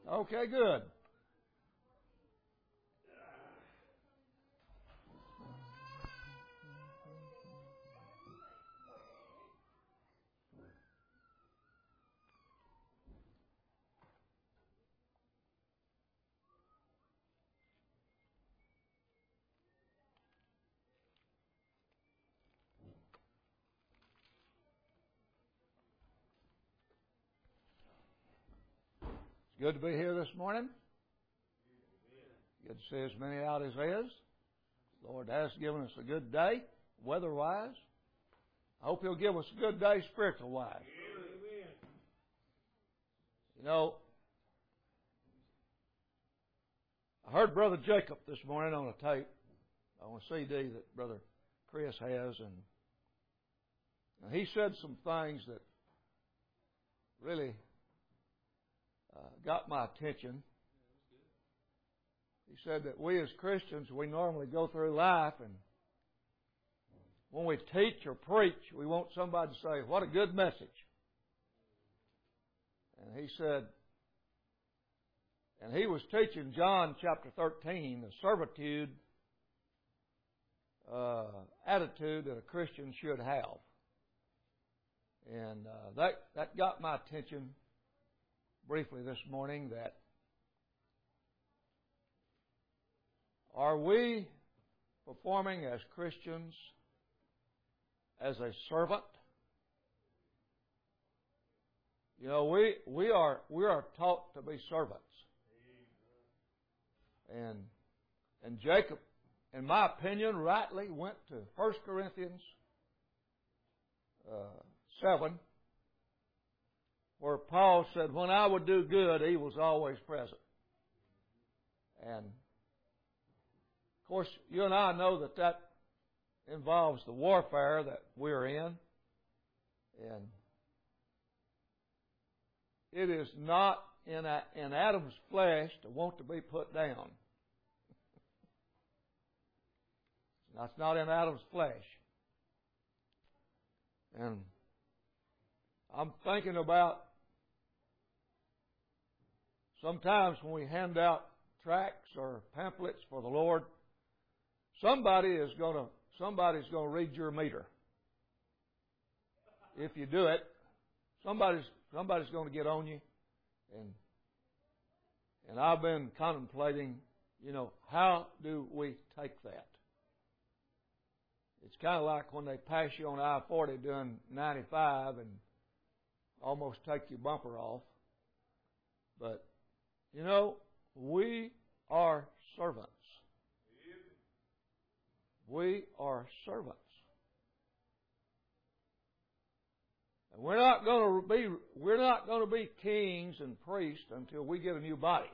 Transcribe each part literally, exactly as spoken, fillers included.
Okay, good. Good to be here this morning. Good to see as many out as is. The Lord has given us a good day, weather-wise. I hope He'll give us a good day, spiritual-wise. You know, I heard Brother Jacob this morning on a tape, on a C D that Brother Chris has, and, and he said some things that really Uh, got my attention. He said that we as Christians, we normally go through life, and when we teach or preach, we want somebody to say, "What a good message." And he said, and he was teaching John chapter thirteen, the servitude uh, attitude that a Christian should have. And uh, that, that got my attention briefly this morning, that are we performing as Christians as a servant? You know, we we are we are taught to be servants. And and Jacob, in my opinion, rightly went to First Corinthians uh, seven, where Paul said, "When I would do good, He was always present." And, of course, you and I know that that involves the warfare that we're in. And it is not in, a, in Adam's flesh to want to be put down. That's not in Adam's flesh. And I'm thinking about sometimes when we hand out tracts or pamphlets for the Lord, somebody is going to somebody's going to read your meter. If you do it, somebody's somebody's going to get on you, and and I've been contemplating, you know, how do we take that? It's kind of like when they pass you on I forty doing ninety-five and almost take your bumper off. But, you know, we are servants. We are servants. And we're not going to be we're not going to be kings and priests until we get a new body.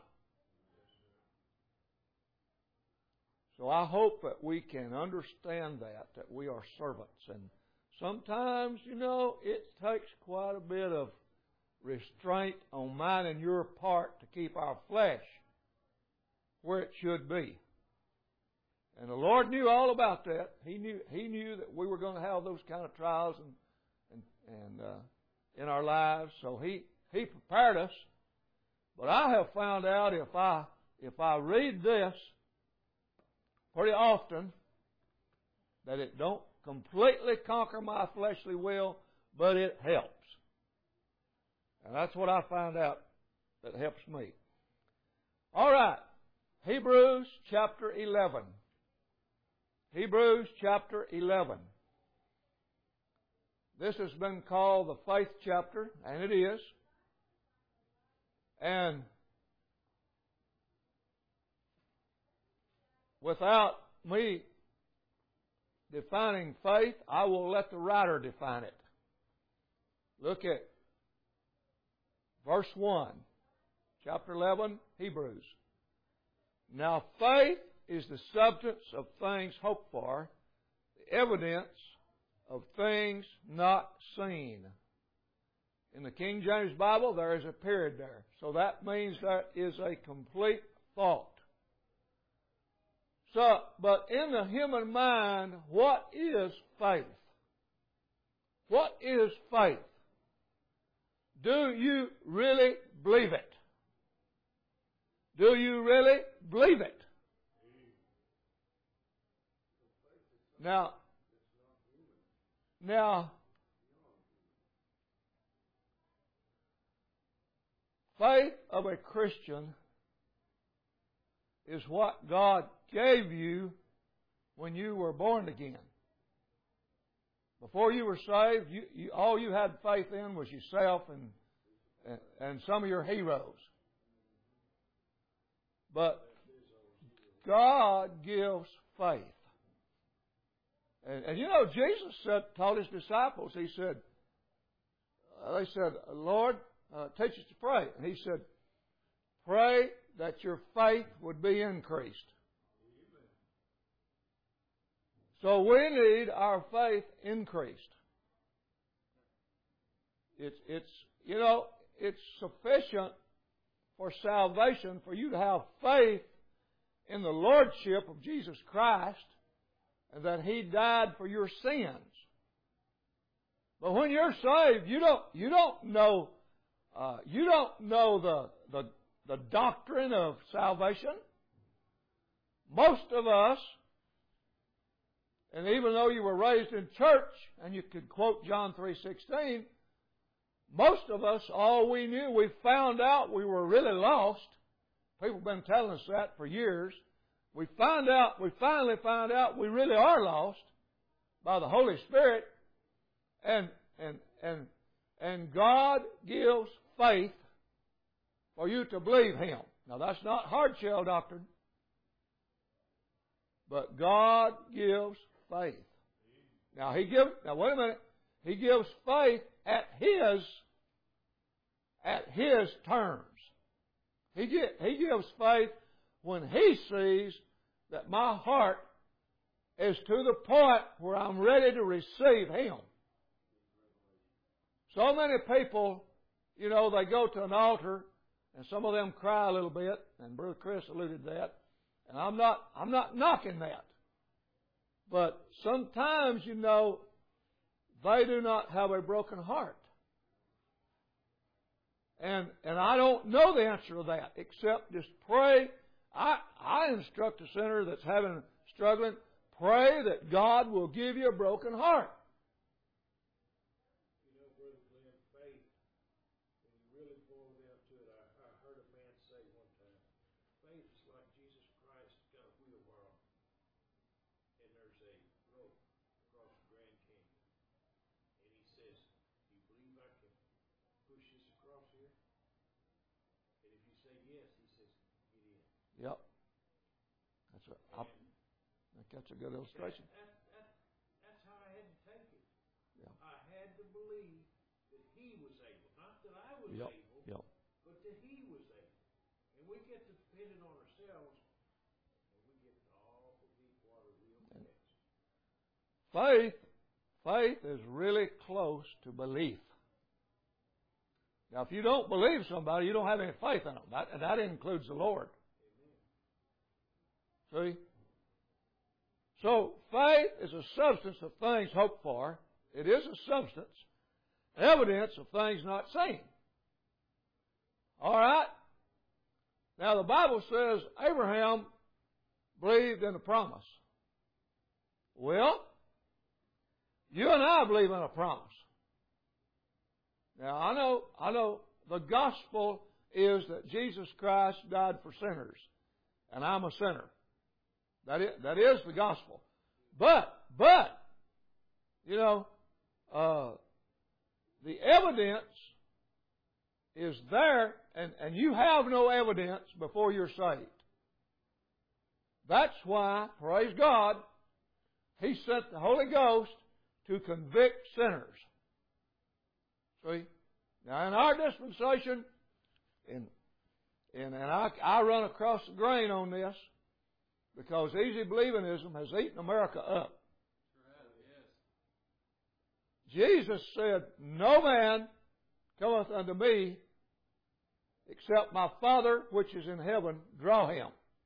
So I hope that we can understand that, that we are servants. And sometimes, you know, it takes quite a bit of restraint on mine and your part to keep our flesh where it should be. And the Lord knew all about that. He knew He knew that we were going to have those kind of trials and and, and uh, in our lives. So He He prepared us. But I have found out if I if I read this pretty often, that it don't completely conquer my fleshly will, but it helps. And that's what I found out that helps me. All right. Hebrews chapter eleven. Hebrews chapter eleven. This has been called the faith chapter, and it is. And without me defining faith, I will let the writer define it. Look at verse one, chapter eleven, Hebrews. Now faith is the substance of things hoped for, the evidence of things not seen. In the King James Bible, there is a period there. So that means that is a complete thought. So, but in the human mind, what is faith? What is faith? Do you really believe it? Do you really believe it? Now, now, faith of a Christian is what God gave you when you were born again. Before you were saved, you, you, all you had faith in was yourself and, and, and some of your heroes. But God gives faith. And, and you know, Jesus said, taught His disciples, He said, uh, they said, Lord, uh, teach us to pray. And He said, pray that your faith would be increased. So we need our faith increased. It's, it's, you know, it's sufficient for salvation for you to have faith in the Lordship of Jesus Christ and that He died for your sins. But when you're saved, you don't, you don't know, uh, you don't know the, the, the doctrine of salvation. Most of us, and even though you were raised in church, and you could quote John three sixteen, most of us, all we knew, we found out we were really lost. People have been telling us that for years. We found out, we finally found out we really are lost by the Holy Spirit. And, and, and, and God gives faith for you to believe Him. Now that's not hard shell doctrine. But God gives faith. Now He gives, now wait a minute. He gives faith at His, at His terms. He, get, he gives faith when He sees that my heart is to the point where I'm ready to receive Him. So many people, you know, they go to an altar and some of them cry a little bit, and Brother Chris alluded to that. And I'm not, I'm not knocking that. But sometimes, you know, they do not have a broken heart. And, and I don't know the answer to that, except just pray. I, I instruct a sinner that's having, struggling, pray that God will give you a broken heart. You know, Brother Glenn, faith, when you really boil down to it, I, I heard a man say one time, faith is like Jesus Christ got a wheelbarrow, and there's a rope across the Grand Canyon. And he says, do you believe I can push this across here? And if you say yes, he says, get in. Yep. That's a, I think that's a good illustration. That, that, that, that's how I had to take it. Yeah. I had to believe that He was able. Not that I was Yep. able, Yep. but that He was able. And we get to depend on ourselves, and we get to awful deep water real fast. Faith, faith is really close to belief. Now, if you don't believe somebody, you don't have any faith in them. That, and that includes the Lord. See? So, faith is a substance of things hoped for. It is a substance, evidence of things not seen. All right? Now, the Bible says Abraham believed in the promise. Well, you and I believe in a promise. Now, I know, I know the gospel is that Jesus Christ died for sinners, and I'm a sinner. That is, that is the gospel. But, but, you know, uh, the evidence is there, and, and you have no evidence before you're saved. That's why, praise God, He sent the Holy Ghost to convict sinners. See? Now, in our dispensation, and, and, and I, I run across the grain on this, because easy believingism has eaten America up. Jesus said, no man cometh unto me except my Father which is in heaven draw him.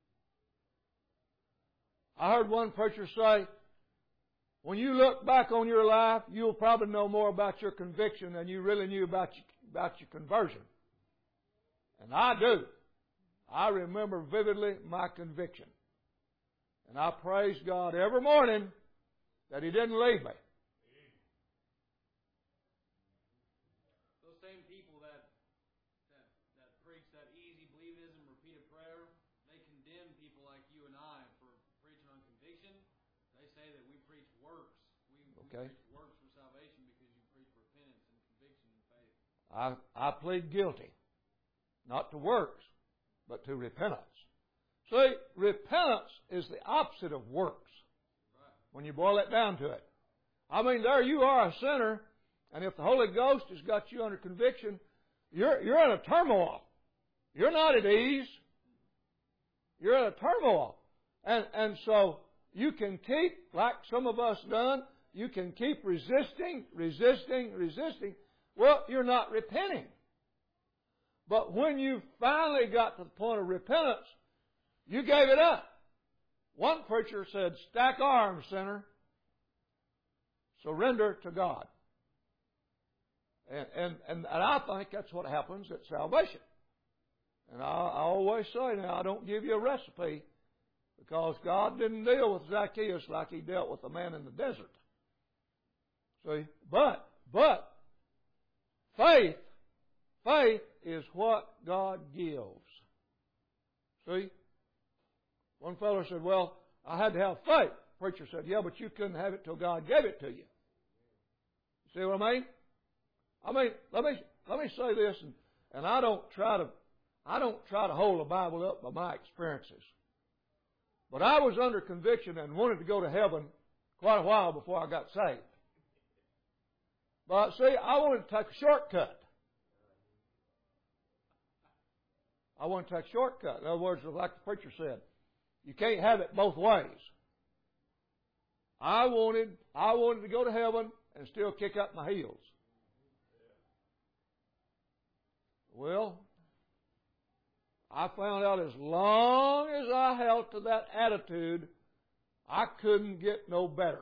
I heard one preacher say, when you look back on your life, you'll probably know more about your conviction than you really knew about your, about your conversion. And I do. I remember vividly my conviction. And I praise God every morning that He didn't leave me. Those same people that, that, that preach that easy believism, repeated prayer, they condemn people like you and I for preaching on conviction. They say that we preach works. We, Okay. we preach works for salvation because you preach repentance and conviction and faith. I, I plead guilty. Not to works, but to repentance. See, repentance is the opposite of works. Right. When you boil it down to it. I mean, there you are a sinner, and if the Holy Ghost has got you under conviction, you're, you're in a turmoil. You're not at ease. You're in a turmoil. And, and so you can keep, like some of us done, you can keep resisting, resisting, resisting. Well, you're not repenting. But when you finally got to the point of repentance, you gave it up. One preacher said, stack arms, sinner. Surrender to God. And, and, and, and I think that's what happens at salvation. And I, I always say now, I don't give you a recipe because God didn't deal with Zacchaeus like He dealt with the man in the desert. See? But, but, faith, faith is what God gives. See? One fellow said, well, I had to have faith. The preacher said, yeah, but you couldn't have it till God gave it to you. See what I mean? I mean, let me let me say this, and, and I don't try to I don't try to hold the Bible up by my experiences. But I was under conviction and wanted to go to heaven quite a while before I got saved. But see, I wanted to take a shortcut. I wanted to take a shortcut. In other words, like the preacher said, you can't have it both ways. I wanted, I wanted to go to heaven and still kick up my heels. Well, I found out as long as I held to that attitude, I couldn't get no better.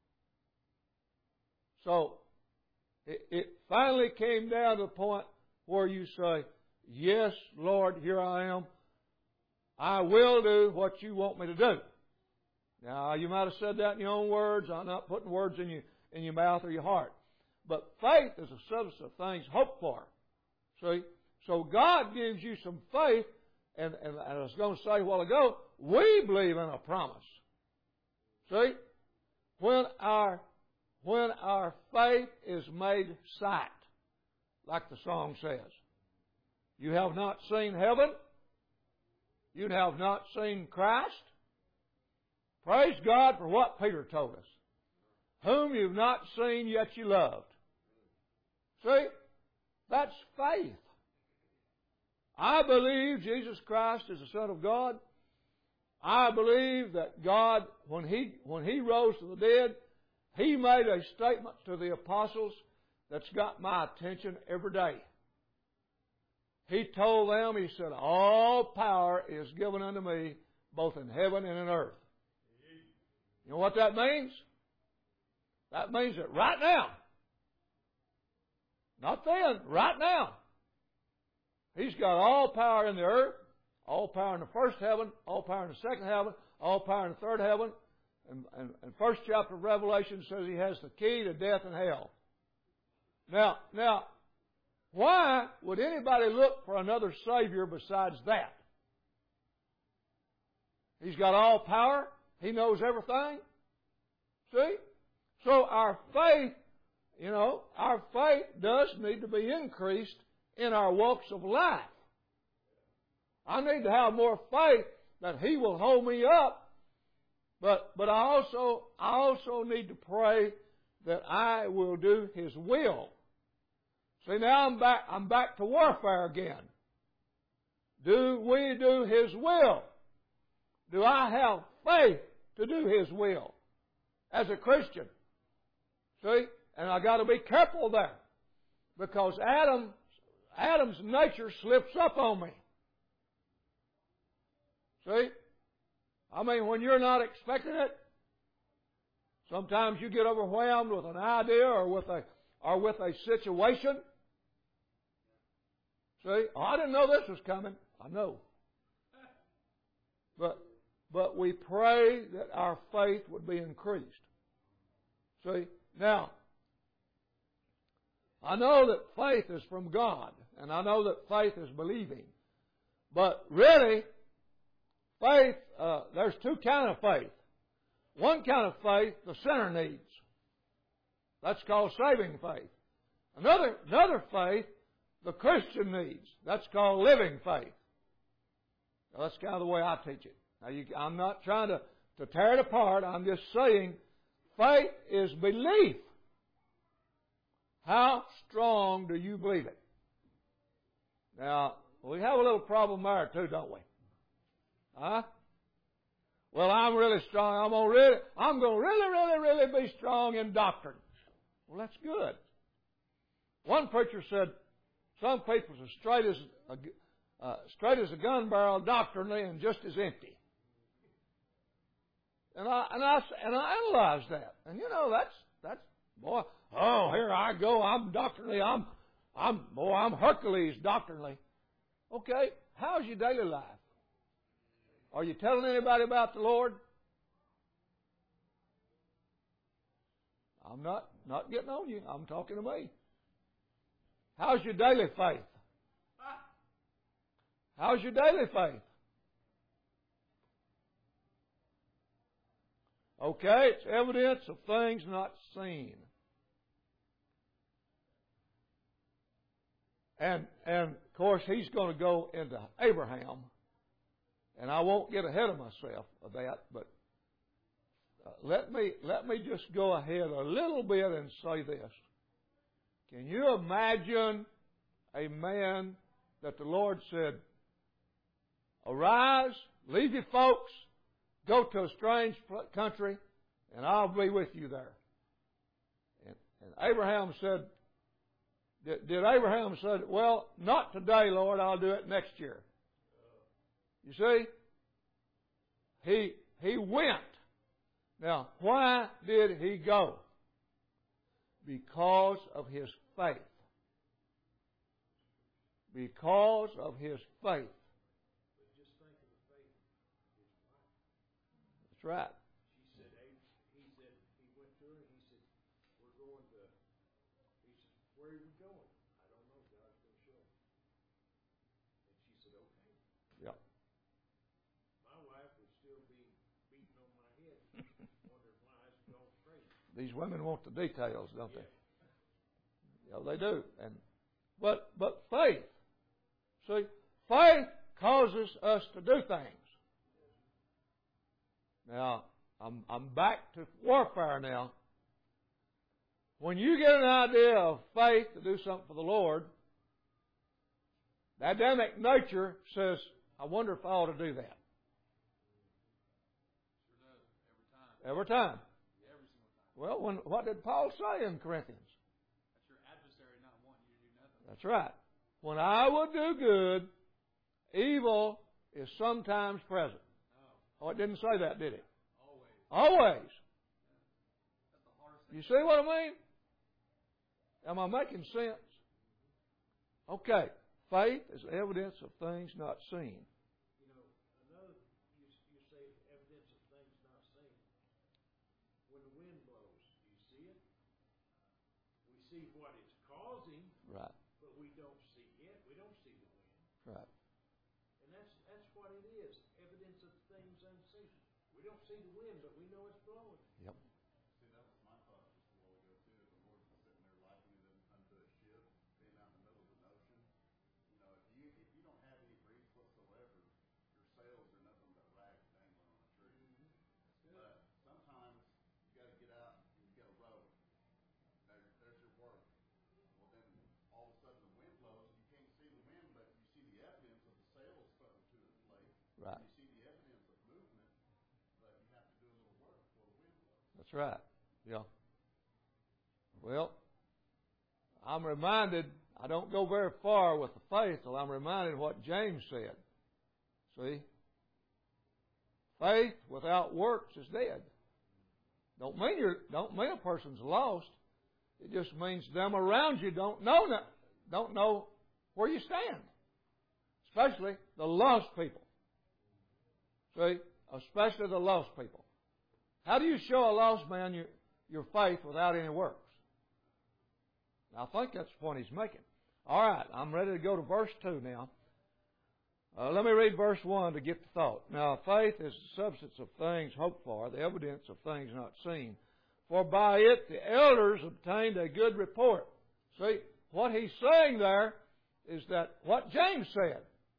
So, it, it finally came down to the point where you say, yes, Lord, here I am. I will do what you want me to do. Now, you might have said that in your own words. I'm not putting words in, you, in your mouth or your heart. But faith is a substance of things hoped for. See? So God gives you some faith, and, and, and I was going to say a while ago, we believe in a promise. See? When our, when our faith is made sight, like the song says, you have not seen heaven, you have not seen Christ. Praise God for what Peter told us. Whom you've not seen, yet you loved. See? That's faith. I believe Jesus Christ is the Son of God. I believe that God, when He, when He rose to the dead, He made a statement to the apostles that's got my attention every day. He told them, He said, all power is given unto me, both in heaven and in earth. You know what that means? That means that right now, not then, right now, He's got all power in the earth, all power in the first heaven, all power in the second heaven, all power in the third heaven. And, and, and first chapter of Revelation says He has the key to death and hell. Now, now, why would anybody look for another Savior besides that? He's got all power. He knows everything. See? So our faith, you know, our faith does need to be increased in our walks of life. I need to have more faith that He will hold me up, but but I also I also need to pray that I will do His will. See, now I'm back I'm back to warfare again. Do we do His will? Do I have faith to do His will as a Christian? See? And I got to be careful there, because Adam Adam's nature slips up on me. See? I mean, when you're not expecting it, sometimes you get overwhelmed with an idea or with a or with a situation. See? Oh, I didn't know this was coming. I know. But, but we pray that our faith would be increased. See? Now, I know that faith is from God, and I know that faith is believing. But really, faith, uh, there's two kinds of faith. One kind of faith the sinner needs. That's called saving faith. Another, another faith the Christian needs. That's called living faith. Now, that's kind of the way I teach it. Now, you, I'm not trying to, to tear it apart. I'm just saying faith is belief. How strong do you believe it? Now, we have a little problem there too, don't we? Huh? Well, I'm really strong. I'm gonna really, I'm gonna really, really, really be strong in doctrine. Well, that's good. One preacher said, "Some people's as straight as a, uh, straight as a gun barrel doctrinally and just as empty." And I and I and I analyzed that, and you know that's that's boy. Oh, here I go. I'm doctrinally. I'm I'm boy. I'm Hercules doctrinally. Okay, how's your daily life? Are you telling anybody about the Lord? I'm not not getting on you. I'm talking to me. How's your daily faith? How's your daily faith? Okay, it's evidence of things not seen. And, and of course, he's going to go into Abraham. And I won't get ahead of myself of that, but uh, let me let me just go ahead a little bit and say this. Can you imagine a man that the Lord said, "Arise, leave your folks, go to a strange country, and I'll be with you there"? And, and Abraham said, did, did Abraham said, "Well, not today, Lord, I'll do it next year"? You see? He, he went. Now, why did he go? Because of his faith. Because of his faith. But just think of the faith of his wife. That's right. She said, he said, he went to her and he said, "We're going to," he said, "Where are we going?" "I don't know. God's going to show me." And she said, "Okay." Yeah. My wife would still be beating on my head, wondering why I was going crazy. These women want the details, don't Yeah. they? Yeah, they do. And but but faith. See, faith causes us to do things. Now, I'm I'm back to warfare now. When you get an idea of faith to do something for the Lord, the Adamic nature says, "I wonder if I ought to do that." Sure does. Every time. Every time. Every single time. Well, when, what did Paul say in Corinthians? That's your adversary not wanting you to do nothing. That's right. When I would do good, evil is sometimes present. No. Oh, it didn't say that, did it? Always. Always. That's the hardest thing. You see what I mean? Am I making sense? Okay. Faith is evidence of things not seen. You know, another, you, you say evidence of things not seen. When the wind blows, do you see it? We see what it's causing, Right. but we don't see it. We don't see the wind. Right. And that's that's what it is. Evidence of things unseen. We don't see the wind, but we know it's blowing. Yep. See, that was my thought just a while ago, too. The Lord was sitting there likening them unto a ship being out in the middle of the ocean. You know, if you if you don't have any breeze whatsoever, your sails are nothing but rags dangling on a tree. Mm-hmm. But sometimes you got to get out and you got to row. There, there's your work. Well, then all of a sudden the wind blows. You can't see the wind, but you see the evidence of the sails putting to the plate. Right. You see the evidence of movement, but you have to do a little work before the wind blows. That's right. Yeah. Well, I'm reminded, I don't go very far with the faith till I'm reminded of what James said. See? Faith without works is dead. Don't mean you're, don't mean a person's lost. It just means them around you don't know don't know where you stand. Especially the lost people. See? Especially the lost people. How do you show a lost man your, your faith without any works? I think that's the point he's making. All right, I'm ready to go to verse two now. Uh, let me read verse one to get the thought. Now, faith is the substance of things hoped for, the evidence of things not seen. For by it the elders obtained a good report. See, what he's saying there is that what James said.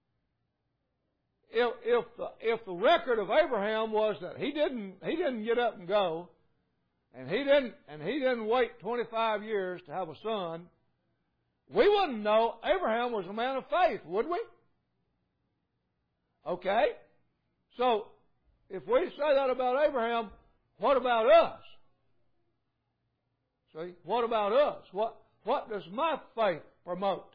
If, if, the, if the record of Abraham was that he didn't, he didn't get up and go, and he didn't, and he didn't wait twenty-five years to have a son, we wouldn't know Abraham was a man of faith, would we? Okay? So, if we say that about Abraham, what about us? See? What about us? What, what does my faith promote?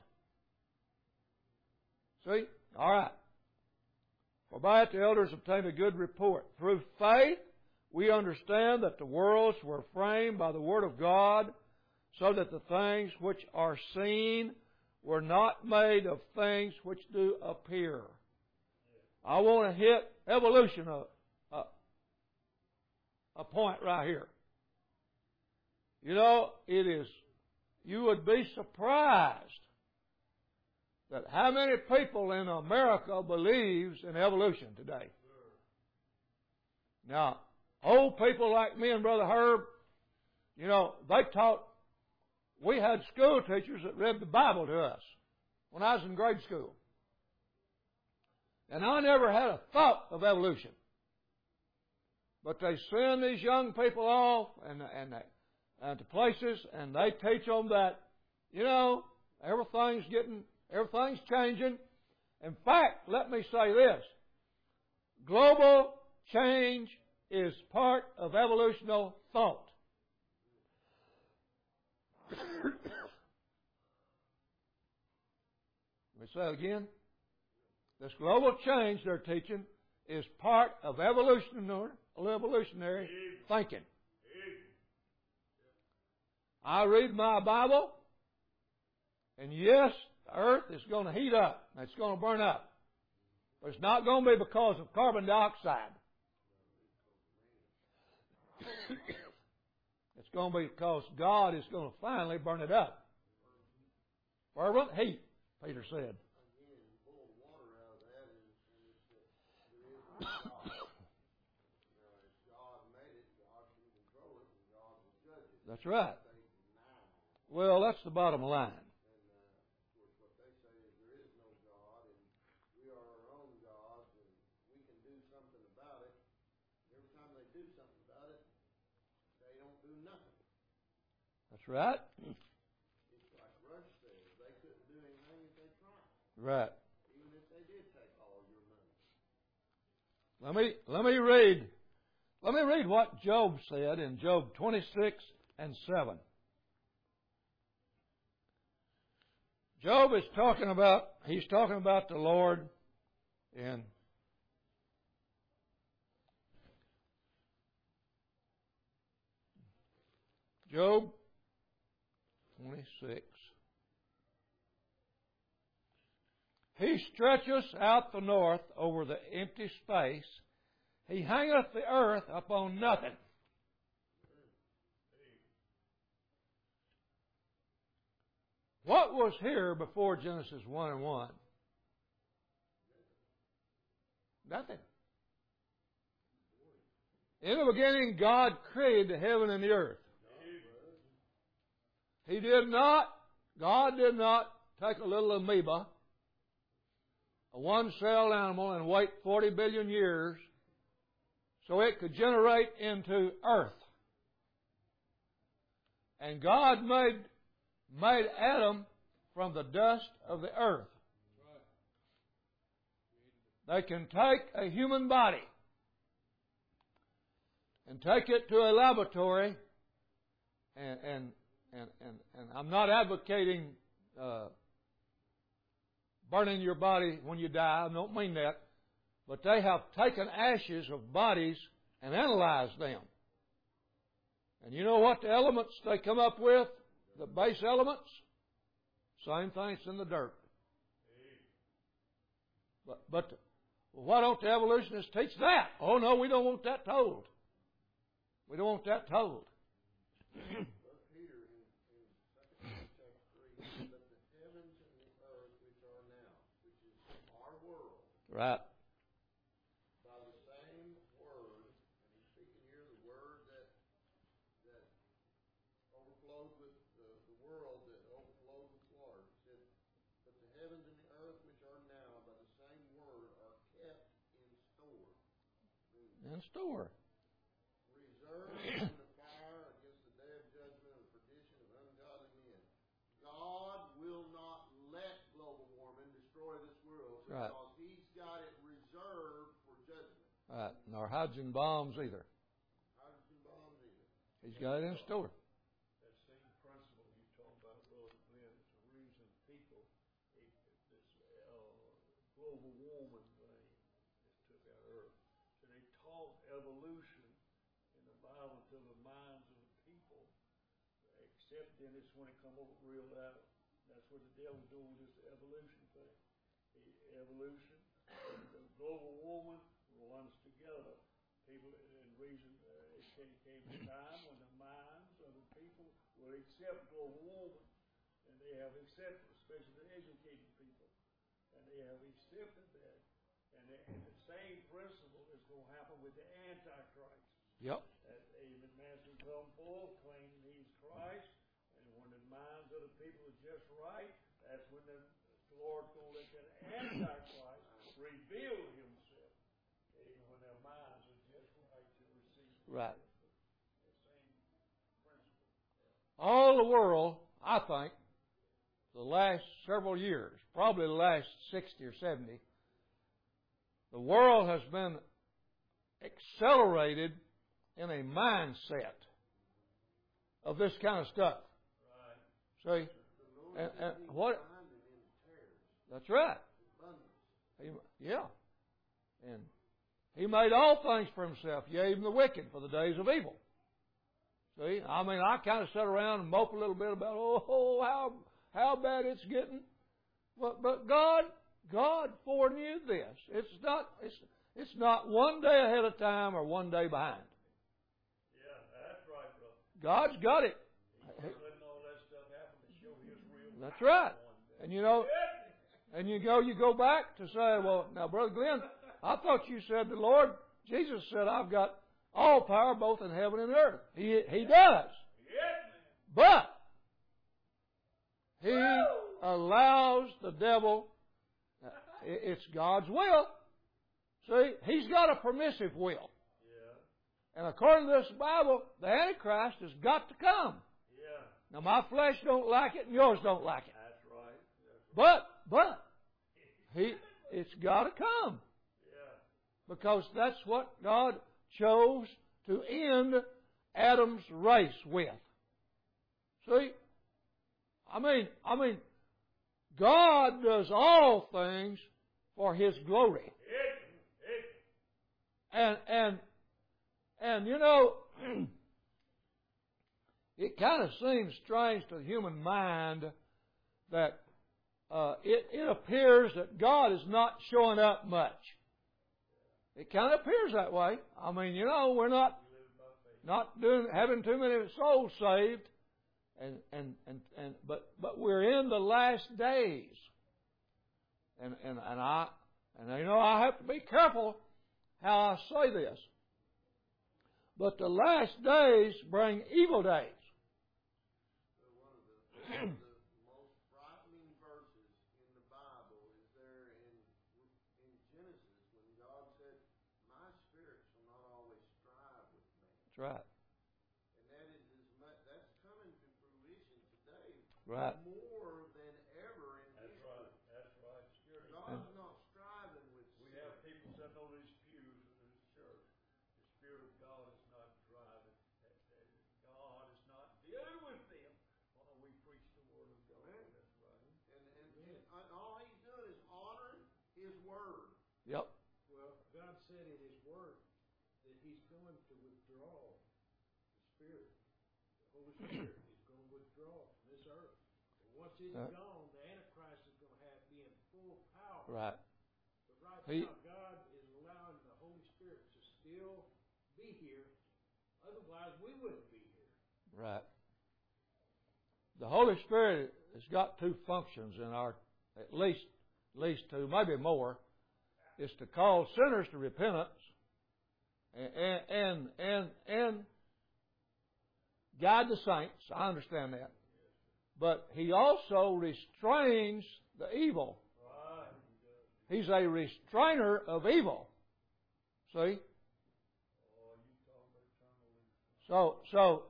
See? All right. For by it the elders obtained a good report. Through faith, we understand that the worlds were framed by the Word of God, so that the things which are seen were not made of things which do appear. I want to hit evolution a, a, a point right here. You know, it is, you would be surprised that how many people in America believes in evolution today. Now, old people like me and Brother Herb, you know, they taught, we had school teachers that read the Bible to us when I was in grade school. And I never had a thought of evolution. But they send these young people off and, and, and to places, and they teach them that, you know, everything's getting, everything's changing. In fact, let me say this. Global change is part of evolutional thought. Let me say it again. This global change they're teaching is part of evolutionary, evolutionary thinking. I read my Bible, and yes, the earth is going to heat up. It's going to burn up. But it's not going to be because of carbon dioxide. It's going to be because God is going to finally burn it up. Fervent heat, Peter said. That's right. Well, that's the bottom line. That's right. It's like Rush said, they couldn't do anything if they tried. Right. Even if they did take all your money. Let me let me read let me read what Job said in Job twenty-six and seven. Job is talking about he's talking about the Lord in Job twenty-six. He stretcheth out the north over the empty space. He hangeth the earth upon nothing. What was here before Genesis one and one? Nothing. In the beginning, God created the heaven and the earth. He did not, God did not take a little amoeba, a one-celled animal, and wait forty billion years so it could generate into earth. And God made, made Adam from the dust of the earth. They can take a human body and take it to a laboratory and, and And, and, and I'm not advocating uh, burning your body when you die. I don't mean that. But they have taken ashes of bodies and analyzed them. And you know what the elements they come up with? The base elements? Same things in the dirt. But, but Well, why don't the evolutionists teach that? Oh, no, we don't want that told. We don't want that told. But Peter, in, in Second Peter chapter three, says, "But the heavens and the earth which are now," which is our world, Right. by the same word, and he's speaking here the word that that overflowed with the, the world that overflowed with water. He said, "But the heavens and the earth which are now, by the same word, are kept in store." In store. Reserved unto fire against the day of judgment and the perdition of ungodly men. God will not let global warming destroy this world Right. because He's got it reserved for judgment. Right. Nor hydrogen bombs either. Hydrogen bombs either. He's got it in store. That same principle you talk about, Brother Glenn, is the reason people, it, this uh, global warming thing that took our Earth. So they taught evolution in the Bible to the minds of the people, except then it's when it come over real out. That's what the devil's doing with this evolution thing. The evolution, the global warming runs together. People, and reason uh, it came, came a time when the minds of the people will accept global warming, and they have accepted, especially the educated people, and they have accepted that. And the, and the same principle is going to happen with the Antichrist. Yep. That amen, man shall come forth, claiming he's Christ, and when the minds of the people are just right, that's when the, the Lord's going to let that Antichrist reveal himself. Amen, when their minds are just right to receive. Right. The same principle. All the world, I think, the last several years, probably the last sixty or seventy, the world has been accelerated in a mindset of this kind of stuff. Right. See? And, and what? That's right. He, yeah. And He made all things for Himself, yea, even the wicked, for the days of evil. See? I mean, I kind of sit around and mope a little bit about, oh, how how bad it's getting. But, but God, God foreknew this. It's not, it's, it's not one day ahead of time or one day behind. Yeah, that's right, brother. God's got it. He's letting all that stuff happen to show His real That's power right. one day. And you know, and you go, you go back to say, well, now, Brother Glenn, I thought you said the Lord, Jesus said, I've got all power both in heaven and earth. He, he does. But He allows the devil, it's God's will. See, He's got a permissive will. Yeah. And according to this Bible, the Antichrist has got to come. Yeah. Now, my flesh don't like it and yours don't like it. That's right. That's But, but, he, it's got to come. Yeah. Because that's what God chose to end Adam's race with. See? I mean, I mean, God does all things for His glory. And, and, and you know, it kind of seems strange to the human mind that uh, it, it appears that God is not showing up much. It kind of appears that way. I mean, you know, we're not not doing having too many souls saved, and and and, and but but we're in the last days, and and and I and you know I have to be careful how I say this. But the last days bring evil days. One of the, one of the most frightening verses in the Bible is there in in Genesis when God said, "My spirit shall not always strive with man." That's right. And that is as much, that's coming to fruition today. Right. More than ever in That's history. right. That's right. Spirit. God's not striving with We sin. have people sitting on these pews in this church. The Spirit of God is not driving. That, that God is not dealing with them while we preach the Word of God. Amen. That's right. And, and, and, and all He's doing is honoring His Word. Yep. Well, God said in His Word that He's going to withdraw the Spirit. The Holy Spirit is going to withdraw from this earth. And once it's Uh, gone, the Antichrist is going to have be in full power. Right. But right He- now, God wouldn't be here. Right. The Holy Spirit has got two functions in our, at least, at least two, maybe more. It's to call sinners to repentance and and and and guide the saints. I understand that, but He also restrains the evil. He's a restrainer of evil. See? So, so,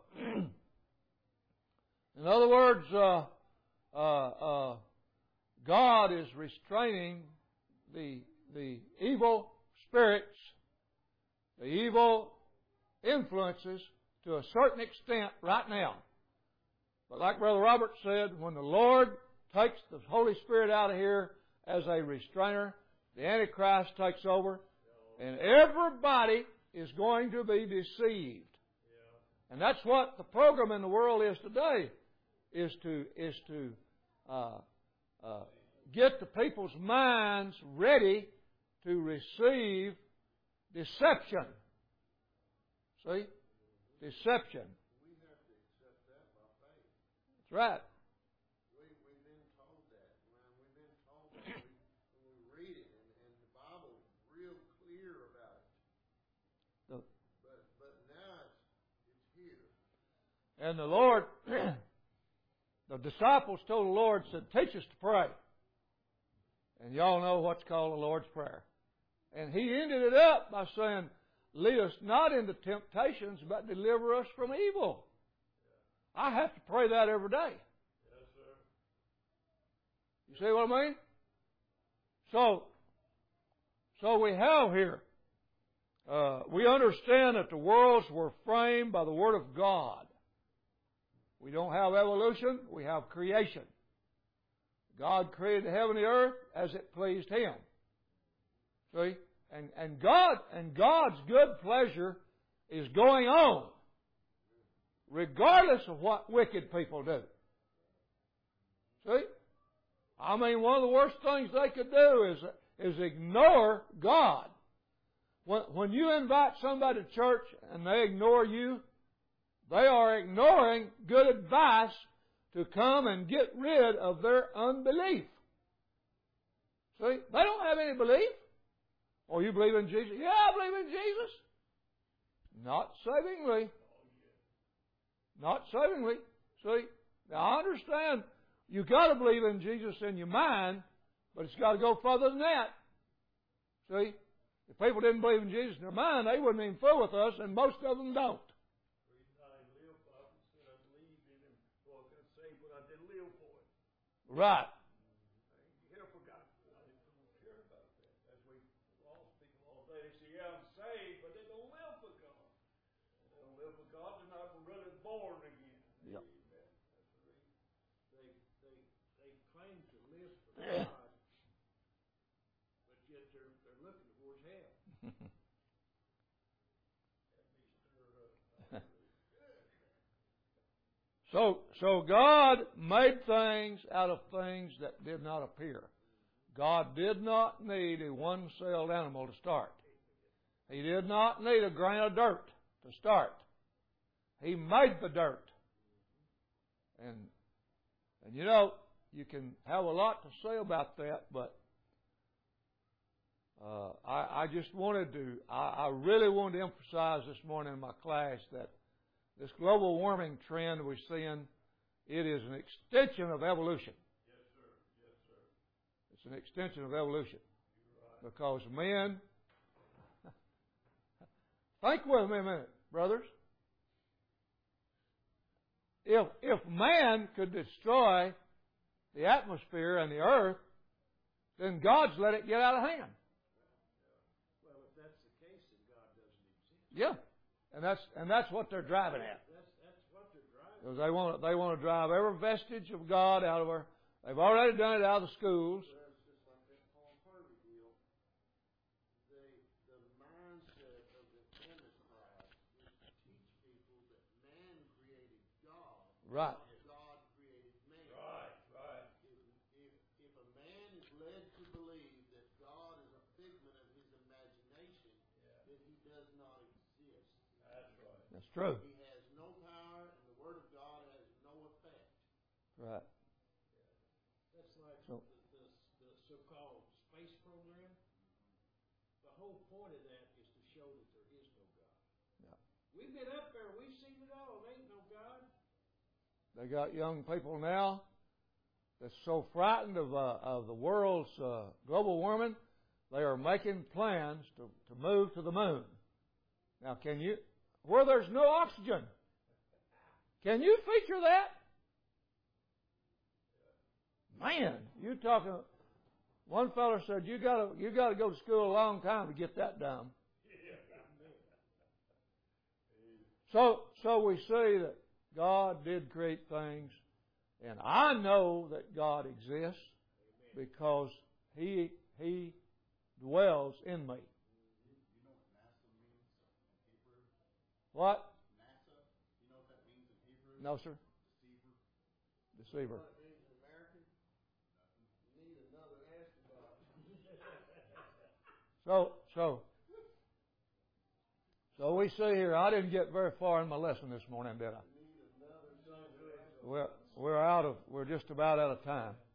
in other words, uh, uh, uh, God is restraining the the evil spirits, the evil influences to a certain extent right now. But like Brother Robert said, when the Lord takes the Holy Spirit out of here as a restrainer, the Antichrist takes over, and everybody is going to be deceived. And that's what the program in the world is today, is to is to uh, uh, get the people's minds ready to receive deception. See? Deception. We have to accept that by faith. That's right. We, we've been told that. Man, we've been told that. We, when we read it, and, and the Bible is real clear about it. The, But but now it's, it's here. and the Lord, the disciples told the Lord, said, teach us to pray. And y'all know what's called the Lord's Prayer. And He ended it up by saying, lead us not into temptations, but deliver us from evil. I have to pray that every day. Yes, sir. You see what I mean? So, so we have here, uh, we understand that the worlds were framed by the Word of God. We don't have evolution, we have creation. God created the heaven and the earth as it pleased Him. See? And, and God, and God's good pleasure is going on, regardless of what wicked people do. See? I mean, one of the worst things they could do is, is ignore God. When, when you invite somebody to church and they ignore you, they are ignoring good advice to come and get rid of their unbelief. See? They don't have any belief. Oh, you believe in Jesus? Yeah, I believe in Jesus. Not savingly. Not savingly. See? Now, I understand you've got to believe in Jesus in your mind, but it's got to go further than that. See? If people didn't believe in Jesus in their mind, they wouldn't even fool with us, and most of them don't. Right. You hear for God. I don't care about that. As we lost people all day, they say, yeah, I'm saved, but they don't live for God. They don't live for God, they're not really born again. Yep. They they they claim to live for God, but yet they're they're looking towards hell. So, so God made things out of things that did not appear. God did not need a one-celled animal to start. He did not need a grain of dirt to start. He made the dirt. And, and you know, you can have a lot to say about that, but uh, I, I just wanted to, I, I really wanted to emphasize this morning in my class that this global warming trend we're seeing, it is an extension of evolution. Yes, sir. Yes, sir. It's an extension of evolution. Right. Because men, think with me a minute, brothers. If, if man could destroy the atmosphere and the earth, then God's let it get out of hand. Well, if that's the case, then God doesn't exist. Yeah. And that's and that's what they're driving at. That's that's what they're driving. Because they want they want to drive every vestige of God out of our. They've already done it out of the schools. Well, it's just like that Paul Harvey deal. They the mindset of the Antichrist is to teach people that man created God. Right. God created man. Right, right. If, if if a man is led to believe that God is a figment of his imagination, Yeah. then he does not exist. That's right. That's true. He has no Right. That's like So- the, the, the so-called space program. The whole point of that is to show that there is no God. Yeah. We've been up there. We've seen it all. There ain't no God. They got young people now that's so frightened of uh, of the world's uh, global warming, they are making plans to, to move to the moon. Now, can you, where there's no oxygen, can you feature that? Man, you talking. One fellow said you got to you got to go to school a long time to get that done. So, so we see that God did create things, and I know that God exists because He He dwells in me. You know what NASA means in Hebrew? What? NASA, you know what that means in Hebrew? No, sir. Deceiver. Deceiver. What it means in American? Need another astronaut. So, so, so we see here. I didn't get very far in my lesson this morning, did I? Need another We're we're out of we're just about out of time.